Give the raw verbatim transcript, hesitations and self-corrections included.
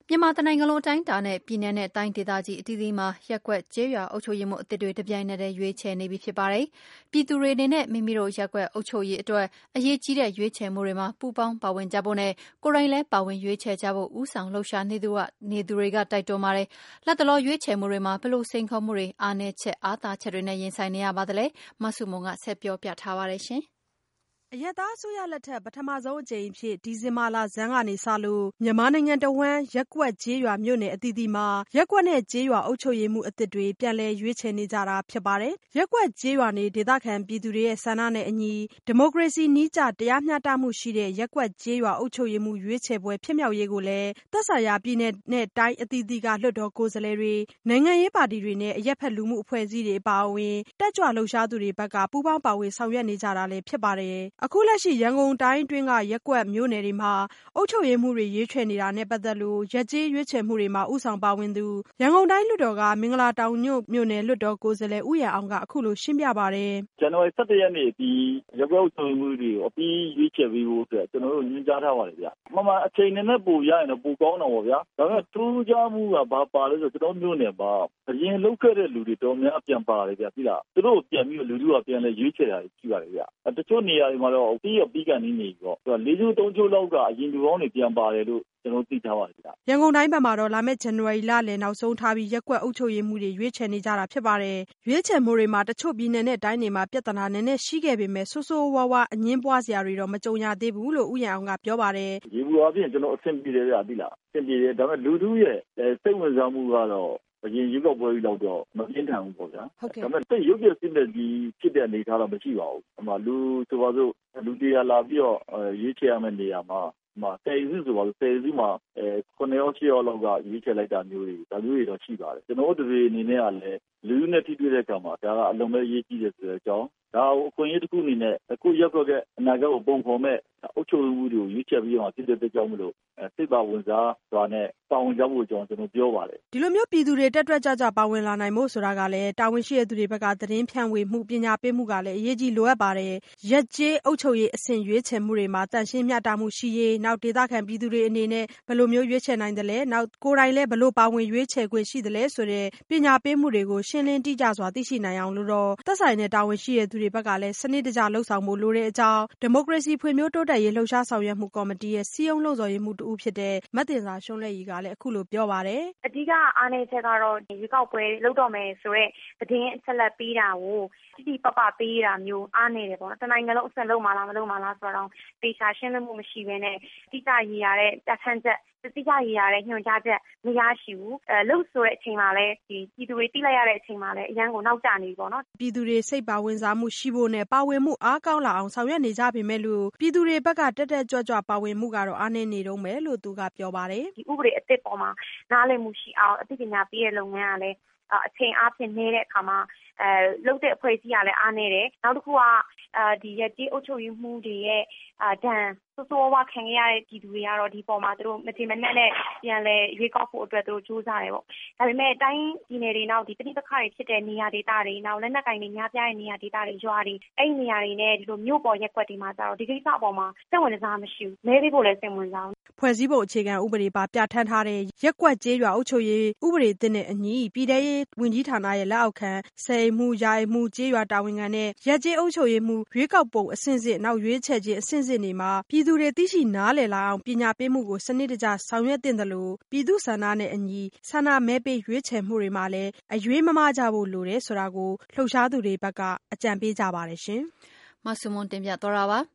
မြန်မာတနိုင်ငံလုံးအတိုင်းအတာနဲ့ပြည်နယ်နဲ့တိုင်းဒေသကြီးအသီးသီးမှာရပ်ကွက်ကျေးရွာအုပ်ချုပ်ရေးမှူးအသစ်တွေတပြိုင်နက်တည်းရွေးချယ်နေပြီဖြစ်ပါတယ်။ပြည်သူတွေအနေနဲ့မိမိတို့ရပ်ကွက်အုပ်ချုပ်ရေးအတွက်အရေးကြီးတဲ့ရွေးချယ်မှုတွေမှာပူးပေါင်းပါဝင်ကြဖို့နဲ့ကိုယ်တိုင်လည်းပါဝင်ရွေးချယ်ကြဖို့ဦးဆောင်လှုပ်ရှားနေသူကနေသူတွေကတိုက်တွန်းပါတယ်။လတ်တလောရွေးချယ်မှုတွေမှာဘယ်လိုစိန်ခေါ်မှုတွေအားနည်းချက်အားသာချက်တွေနဲ့ရင်ဆိုင်နေရပါသလဲ။မဆုမွန်ကဆက်ပြောပြထားပါတယ်ရှင်။အရပ်သားအစိုးရလက်ထက်ပထမဆုံးအကြိမ်အဖြစ်ဒီဇင်ဘာလဆန်းကနေစလို့မြန်မာနိုင်ငံတဝန်းရပ်ကွက်ကျေးရွာမြို့နယ်အသီးသီးမှာရပ်ကွက်နဲ့ကျေးရွာအုပ်ချုပ်ရေးမှုအသစ်တွေပြန်လည်ရွေးချယ်နေကြတာဖြစ်ပါတယ်။ရပ်ကွက်ကျေးရွာနေဒေသခံပြည်သူတွေရဲ့ဆန္ဒနဲ့အညီဒီမိုကရေစီနည်းကျတရားမျှတမှုရှိတဲ့ရပ်ကွက်ကျေးရွာအုပ်ချုပ်ရေးမှုရွေးချယ်ပွဲဖြစ်မြောက်ရေးကိုလည်းသက်ဆိုင်ရာပြည်နယ်နဲ့တိုင်းအသီးသီးကလွှတ်တော်ကိုယ်စားလှယ်တွေနိုင်ငံရေးပါတီတွေနဲ့အရက်ဖက်လူမှုအဖွဲ့အစည်းတွေအပါအဝင်တက်ကြွလှုပ်ရှားသူတွေဘက်ကပူးပေါင်းပါဝင်ဆောင်ရွက်နေကြတာလည်းဖြစ်ပါတယ်။အခုလက်ရှိရန်ကုန်တိုင်းအတွင်းကရပ်ကွက်မြို့နယ်တွေမှာအုပ်ချုပ်ရေးမှုတွေရွေးချယ်နေတာနဲ့ပတ်သက်လို့ရပ်ကျေးရွေးချယ်မှုတွေမှာဦးဆောင်ပါဝင်သူရန်ကုန်တိုင်းလွှတ်တော်ကမင်္ဂလာတောင်ညွန့်မြို့နယ်လွှတ်တော်ကိုယ်စားလှယ်ဦးရန်အောင်ကအခုလိုရှင်းပြပါတယ်။ဇန်နဝါရီ ၁၁ ရက်နေ့ဒီရပ်ကွက်အုပ်ချုပ်ရေးမှုတွေကိုအပြီးရွေးချယ်ပေးဖို့အတွက်ကျွန်တော်တို့ညွှန်ကြားထားပါတယ်ဗျ။မှန်မှန်အချိန်နဲ့ပိုရရင်တော့ပိုကောင်းတော့ဗောဗျာ။ဒါပေမဲ့ထူးခြားမှုကဘာပါလဲဆိုတော့ကျွန်တော်မြို့နယ်မှာအရင်လုပ်ခဲ့တဲ့လူတွေတော်များပြန်ပါတယ်ဗျာသိလား။သူတို့ပြန်ပြီးလူလူကပြန်လဲရွေးချယ်တာရှိပါတယ်ဗျ။တချို့နေရာတွေမှာတော့ပြီးရပြီးကန်နေနေပေါ့။လေးချိုးသုံးချိုးလောက်ကအရင်လူပေါင်းတွေပြန်ပါတယ်လို့ကျွန်တော်သိထားပါတယ်ဗျ။ရန်ကုန်တိုင်းဘက်မှာတော့လာမယ့်ဇန်နဝါရီလလယ်နောက်ဆုံးထားပြီးရက်ကွက်အုပ်ချုပ်ရေးမှုတွေရွေးချယ်နေကြတာဖြစ်ပါတယ်။ရွေးချယ်မှုတွေမှာတချို့ပြည်နယ်နဲ့တိုင်းတွေမှာပြဿနာနည်းနည်းရှိခဲ့ပေမဲ့ဆိုးဆိုးဝါးဝါအငင်းပွားစရာတွေတော့မကြုံရသေးဘူးလို့ဦးရန်အောင်ကပြောပါတယ်။ရေဘူးအပြင်ကျွန်တော်အဆင်ပြေတယ်ဗျာသိလား။အဆင်ပြေတယ်ဒါပေမဲ့လူထုရဲ့စိတ်ဝင်စားမှုကတော့အရင်ရုပ်ောက်ပွဲကြီးတော့တော့မပြင်းထန်ဘူးပေါ့ဗျာ။ဒါပေမဲ့စိတ်ရုပ်ပြစစ်တဲ့ဒီဖြစ်တဲ့အနေထားတော့မရှိပါဘူး။အမှလူဆိုပါစို့လူတရားလာပြီးတော့ရွေးချယ်ရမယ့်နေရာမှာမှာဆယ်စုဆိုပါလို့ဆယ်စုမှာအဲခုနှစ်ယောက်ရှစ်ယောက်လောက်ကရွေးချယ်လိုက်တာမျိုးတွေဒါမျိုးတွေတော့ရှိပါတယ်ကျွန်တော်တို့တွေအနေနဲ့ကလည်းလူနဲ့ထိတွေ့တဲ့အခါမှာဒါကအလုံးမဲ့ရေးကြည့်တယ်ဆိုတဲ့အကြောင်းဒါကိုအခွင့်အရေးတစ်ခုအနေနဲ့အခုရက်ကွက်ကအနာဂတ်ကိုပုံဖော်မဲ့အုပ်ချုပ်မှုတွေကိုရွေးချယ်ပြီးတော့ဖြစ်တဲ့ကြောင်းမလို့စိတ်ပါဝင်စားစွာနဲ့ပါဝင်ကြဖို့အကြောင်းကျွန်တော်ပြောပါတယ်ဒီလိုမျိုးပြည်သူတွေတက်တွက်ကြကြပါဝင်လာနိုင်ဖို့ဆိုတာကလည်းတာဝန်ရှိတဲ့သူတွေဘက်ကသတင်းဖြန့်ဝေမှုပညာပေးမှုကလည်းအရေးကြီးလိုအပ်ပါတယ်ရက်ကျေးအုပ်ချုပ်ရေးအဆင့်ရွေးချယ်မှုတွေမှာတန်ရှင်းမျှတမှုရှိရေးနောက်ဒေသခံပြည်သူတွေအနေနဲ့ဘယ်လိုမျိုးရွေးချယ်နိုင်တယ်လဲနောက်ကိုယ်တိုင်လည်းဘယ်လိုပါဝင်ရွေးချယ်ခွင့်ရှိတယ်လဲဆိုတဲ့ပညာပေးမှုတွေကိုရှင်းလင်းတိကျစွာသိရှိနိုင်အောင်လို့တော့သက်ဆိုင်တဲ့တာဝန်ရှိတဲ့သူတွေဘက်ကလည်းစနစ်တကျလှုပ်ဆောင်ဖို့လိုတဲ့အကြောင်းဒီမိုကရေစီဖွံ့ဖြိုးတိုးတက်ရေးလှုပ်ရှားဆောင်ရွက်မှုကော်မတီရဲ့စီယုံလှုံ့ဆော်ရေးမှုတူဖြစ်တဲ့မတ်တင်စာရှုံးလက်ရီကလည်းအခုလိုပြောပါတယ်အဓိကအားနည်းချက်ကတော့ရွေးကောက်ပွဲလုပ်တော့မယ်ဆိုတော့သတင်းအချက်လက်ပေးတာကိုတိတိပပပေးတာမျိုးအားနည်းတယ်ပေါ့နော်တနိုင်ငံလုံးအစလုံးမလားမလုံးမလားဆိုတော့တေချာရှင်းလင်းမှုမရှိဘဲနဲ့တိကျရည်ရတဲ့တက်ဆန်းချက်တိကျရည်ရတဲ့ညွှန်ကြားချက်မရရှိဘူးအဲလို့ဆိုတဲ့အချိန်မှာလည်းဒီပြည်သူတွေသိလိုက်ရတဲ့အချိန်မှာလည်းအရန်ကိုနောက်ကျနေပြီပေါ့နော်ပြည်သူတွေစိတ်ပါဝင်စားမှုရှိဖို့နဲ့ပါဝင်မှုအားကောင်းလာအောင်ဆောင်ရွက်နေကြပေမဲ့လို့ပြည်သူတွေဘက်ကတက်တက်ကြွကြွပါဝင်မှုကတော့အားနည်းနေတော့မယ်လို့သူကပြောပါတယ်ဒီဥပဒေအသစ်ပေါ်မှာနားလည်မှုရှိအောင်အသိပညာပေးတဲ့လုပ်ငန်းကလည်းအချိန်အားဖြင့်နေတဲ့အခါမှာအဲလုတ်တဲ့အဖွဲ့အစည်းကလည်းအားနေတယ်နောက်တစ်ခုကအဲဒီရကြေးအုပ်ချုပ်ရေးမှုတွေရဲ့ဒဏ်ဆိုးဆိုးဝါးခံရတဲ့ပြည်သူတွေကတော့ဒီပေါ်မှာသူတို့မတင်မနဲ့နဲ့ပြန်လဲရွေးကောက်ဖို့အတွက်သူတို့စူးစမ်းတယ်ပေါ့ဒါပေမဲ့တိုင်းပြည်နယ်တွေနောက်ဒီပြည်ပခါတွေဖြစ်တဲ့နေရာဒေသတွေနောက်လက်နက်ကင်တွေများပြားတဲ့နေရာဒေသတွေရွာတွေအဲ့ဒီနေရာတွေနဲ့ဒီလိုမြို့ပေါ်ရက်ကွက်တွေမှာကျတော့ဒီကိစ္စအပေါ်မှာစိတ်ဝင်စားမရှိဘူးမဲပေးဖို့လည်းစိတ်ဝင်စားဘူးဖွဲ့စည်းပုံအခြေခံဥပဒေပါပြဋ္ဌာန်းထားတဲ့ရက်ကွက်ကျေးရွာအုပ်ချုပ်ရေးဥပဒေသစ်နဲ့အညီပြည်ထရေးဝန်ကြီးဌာနရဲ့လက်အောက်ခံဆယ်မှုယာယမှုကျေးရွာတာဝန်ခံနဲ့ရက်ကျေးအုပ်ချုပ်ရေးမှုရွေးကောက်ပုံအဆင့်စစ်နောက်ရွေးချယ်ခြင်းအဆင့်စစ်တွေမှာပြည်သူတွေသိရှိနားလည်လာအောင်ပညာပေးမှုကိုစနစ်တကျဆောင်ရွက်သင့်တယ်လို့ပြည်သူဆန္ဒနဲ့အညီဆန္ဒမဲပေးရွေးချယ်မှုတွေမှာလည်းအရွေးမမကြဖို့လိုတယ်ဆိုတာကိုလှုပ်ရှားသူတွေဘက်ကအကြံပေးကြပါတယ်ရှင်မဆုမွန်တင်ပြသွားတာပါ